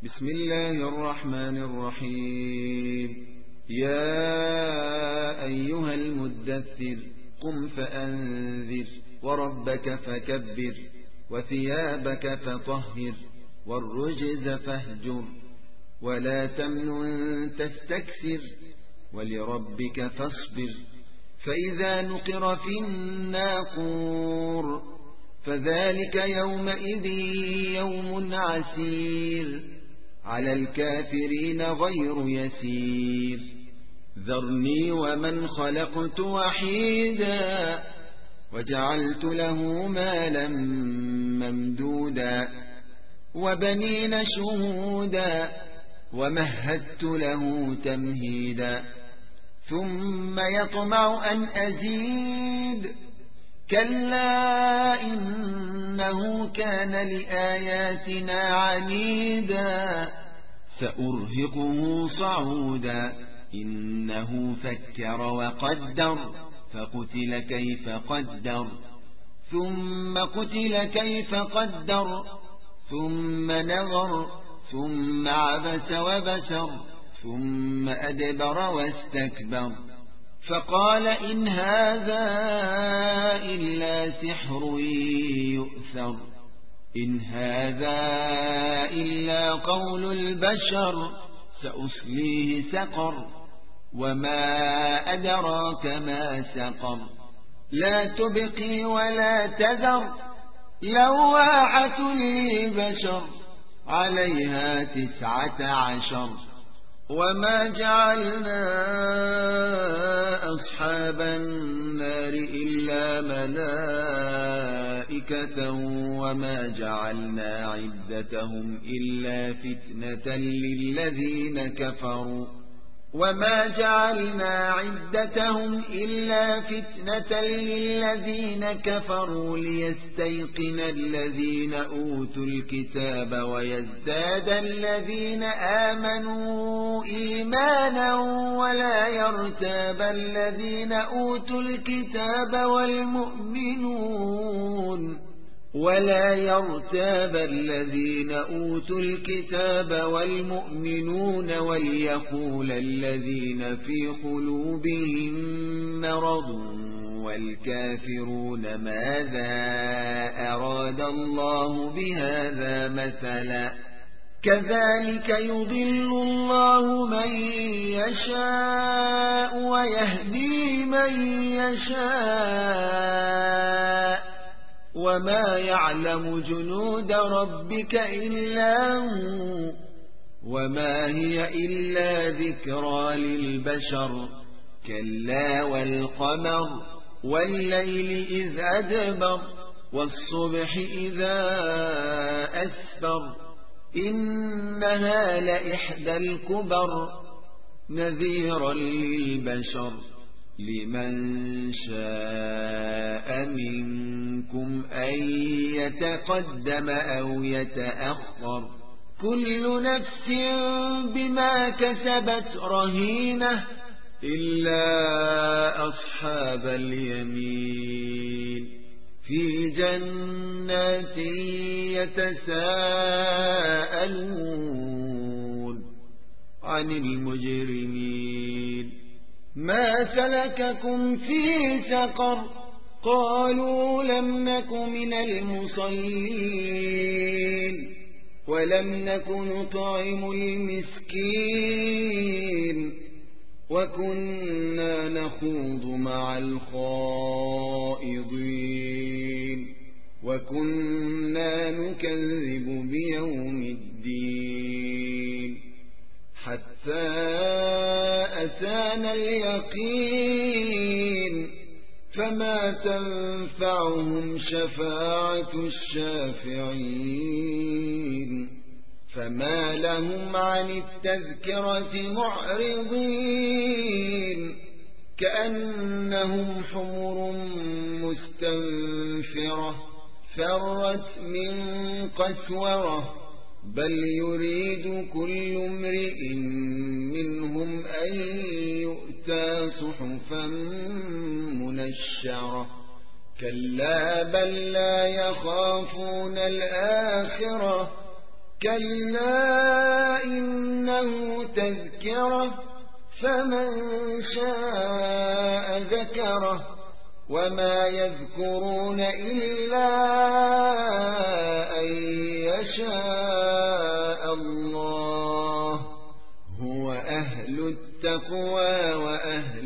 بسم الله الرحمن الرحيم. يا أيها المدثر قم فأنذر وربك فكبر وثيابك فطهر والرجز فاهجر ولا تمنن تستكثر ولربك فاصبر. فإذا نقر في الناقور فذلك يومئذ يوم عسير على الكافرين غير يسير. ذرني ومن خلقت وحيدا وجعلت له مالا ممدودا وبنين شهودا ومهدت له تمهيدا ثم يطمع أن أزيد كلا إنه كان لآياتنا عنيدا سأرهقه صعودا. إنه فكر وقدر فقتل كيف قدر ثم قتل كيف قدر ثم نظر ثم عبس وبسر ثم أدبر واستكبر فقال إن هذا إلا سحر يؤثر إن هذا إلا قول البشر سأصليه سقر وما أدراك ما سقر لا تبقي ولا تذر لواحة للبشر عليها 19. وما جعلنا أصحاب النار إلا ملائكة وما جعلنا عدتهم إلا فتنة للذين كفروا ليستيقن الذين أوتوا الكتاب ويزداد الذين آمنوا إيمانا ولا يرتاب الذين أوتوا الكتاب والمؤمنون وليقول الذين في قلوبهم مرض والكافرون ماذا أراد الله بهذا مثلا كذلك يضل الله من يشاء ويهدي من يشاء وما يعلم جنود ربك إلا هو وما هي إلا ذكرى للبشر. كلا والقمر والليل إذ أدبر والصبح إذا أسفر إنها لإحدى الكبر نذيرا للبشر لمن شاء منكم أن يتقدم أو يتأخر كل نفس بما كسبت رهينة إلا أصحاب اليمين في جنات يتساءلون عن المجرمين ما سلككم في سقر قالوا لم نك من المصلين ولم نك نطعم المسكين وكنا نخوض مع الخائضين وكنا نكذب بيوم الدين حتى أتانا اليقين فما تنفعهم شفاعة الشافعين فما لهم عن التذكرة معرضين كأنهم حمر مستنفرة فرت من قسورة بل يريد كل امرئ منهم أن يؤتى صحفا منشرة كلا بل لا يخافون الآخرة كلا إنه تذكرة فمن شاء ذكره وما يذكرون إلا أن يشاء الله هو أهل التقوى وأهل